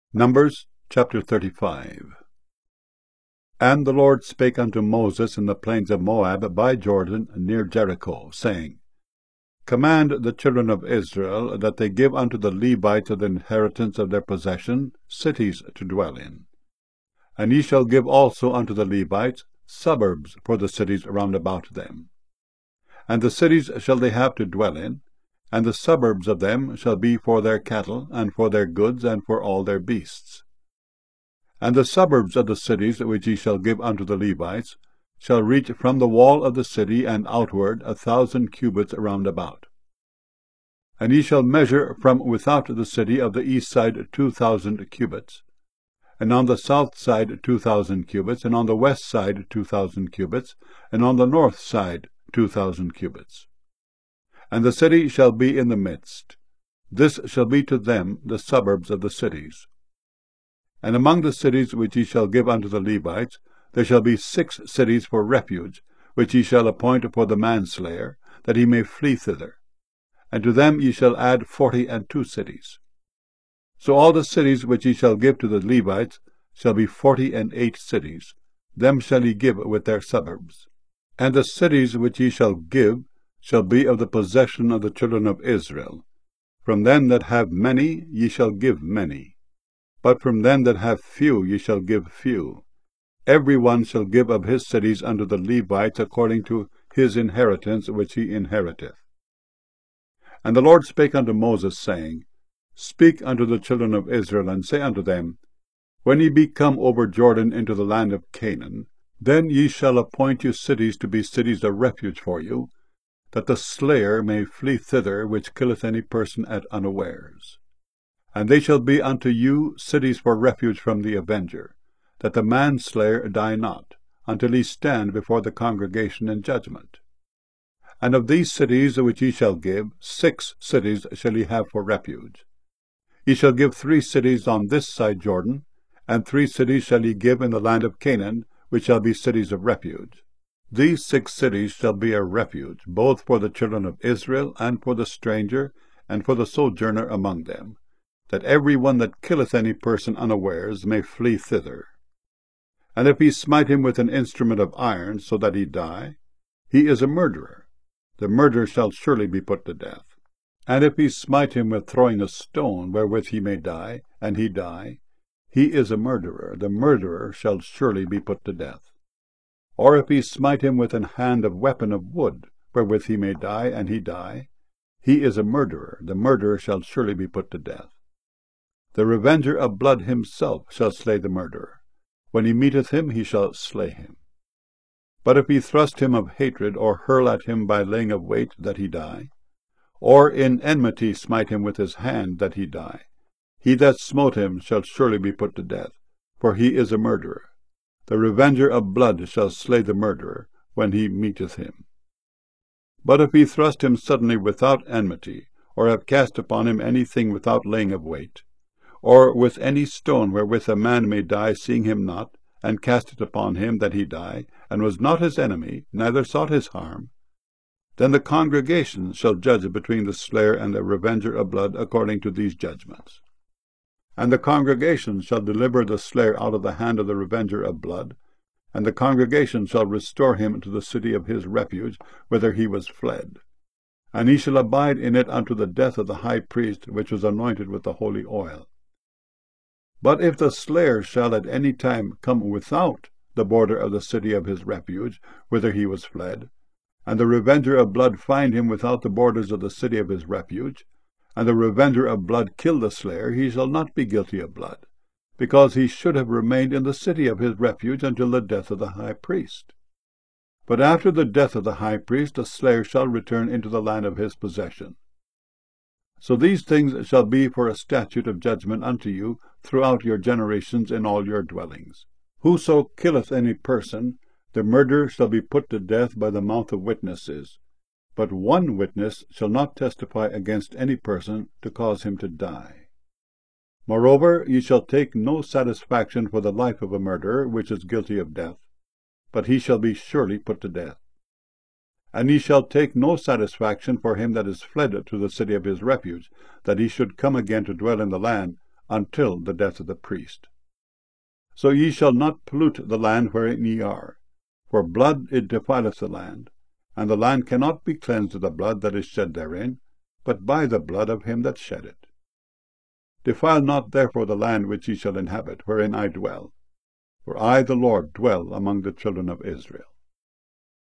Numbers chapter 35. And the Lord spake unto Moses in the plains of Moab by Jordan near Jericho, saying, Command the children of Israel that they give unto the Levites of the inheritance of their possession cities to dwell in. And ye shall give also unto the Levites suburbs for the cities round about them. And the cities shall they have to dwell in, and the suburbs of them shall be for their cattle, and for their goods, and for all their beasts. And the suburbs of the cities which ye shall give unto the Levites shall reach from the wall of the city and outward 1,000 cubits round about. And ye shall measure from without the city of the east side 2,000 cubits, and on the south side 2,000 cubits, and on the west side 2,000 cubits, and on the north side 2,000 cubits. And the city shall be in the midst. This shall be to them the suburbs of the cities. And among the cities which ye shall give unto the Levites, there shall be 6 cities for refuge, which ye shall appoint for the manslayer, that he may flee thither. And to them ye shall add 42 cities. So all the cities which ye shall give to the Levites shall be 48 cities. Them shall ye give with their suburbs. And the cities which ye shall give shall be of the possession of the children of Israel. From them that have many ye shall give many, but from them that have few ye shall give few. Every one shall give of his cities unto the Levites according to his inheritance which he inheriteth. And the Lord spake unto Moses, saying, Speak unto the children of Israel, and say unto them, When ye be come over Jordan into the land of Canaan, then ye shall appoint you cities to be cities of refuge for you, that the slayer may flee thither which killeth any person at unawares. And they shall be unto you cities for refuge from the avenger, that the manslayer die not, until he stand before the congregation in judgment. And of these cities which ye shall give, 6 cities shall ye have for refuge. Ye shall give 3 cities on this side Jordan, and 3 cities shall ye give in the land of Canaan, which shall be cities of refuge. These 6 cities shall be a refuge, both for the children of Israel, and for the stranger, and for the sojourner among them, that every one that killeth any person unawares may flee thither. And if he smite him with an instrument of iron, so that he die, he is a murderer. The murderer shall surely be put to death. And if he smite him with throwing a stone, wherewith he may die, and he die, he is a murderer. The murderer shall surely be put to death. Or if he smite him with an hand of weapon of wood, wherewith he may die, and he die, he is a murderer. The murderer shall surely be put to death. The revenger of blood himself shall slay the murderer. When he meeteth him, he shall slay him. But if he thrust him of hatred, or hurl at him by laying of weight, that he die, or in enmity smite him with his hand, that he die, he that smote him shall surely be put to death, for he is a murderer. The revenger of blood shall slay the murderer, when he meeteth him. But if he thrust him suddenly without enmity, or have cast upon him anything without laying of weight, or with any stone wherewith a man may die, seeing him not, and cast it upon him that he die, and was not his enemy, neither sought his harm, then the congregation shall judge between the slayer and the revenger of blood according to these judgments. And the congregation shall deliver the slayer out of the hand of the revenger of blood, and the congregation shall restore him to the city of his refuge, whither he was fled. And he shall abide in it unto the death of the high priest, which was anointed with the holy oil. But if the slayer shall at any time come without the border of the city of his refuge, whither he was fled, and the revenger of blood find him without the borders of the city of his refuge, and the revenger of blood kill the slayer, he shall not be guilty of blood, because he should have remained in the city of his refuge until the death of the high priest. But after the death of the high priest, the slayer shall return into the land of his possession. So these things shall be for a statute of judgment unto you throughout your generations in all your dwellings. Whoso killeth any person, the murderer shall be put to death by the mouth of witnesses. But one witness shall not testify against any person to cause him to die. Moreover, ye shall take no satisfaction for the life of a murderer which is guilty of death, but he shall be surely put to death. And ye shall take no satisfaction for him that is fled to the city of his refuge, that he should come again to dwell in the land, until the death of the priest. So ye shall not pollute the land wherein ye are, for blood it defileth the land, and the land cannot be cleansed of the blood that is shed therein, but by the blood of him that shed it. Defile not therefore the land which ye shall inhabit, wherein I dwell, for I the Lord dwell among the children of Israel.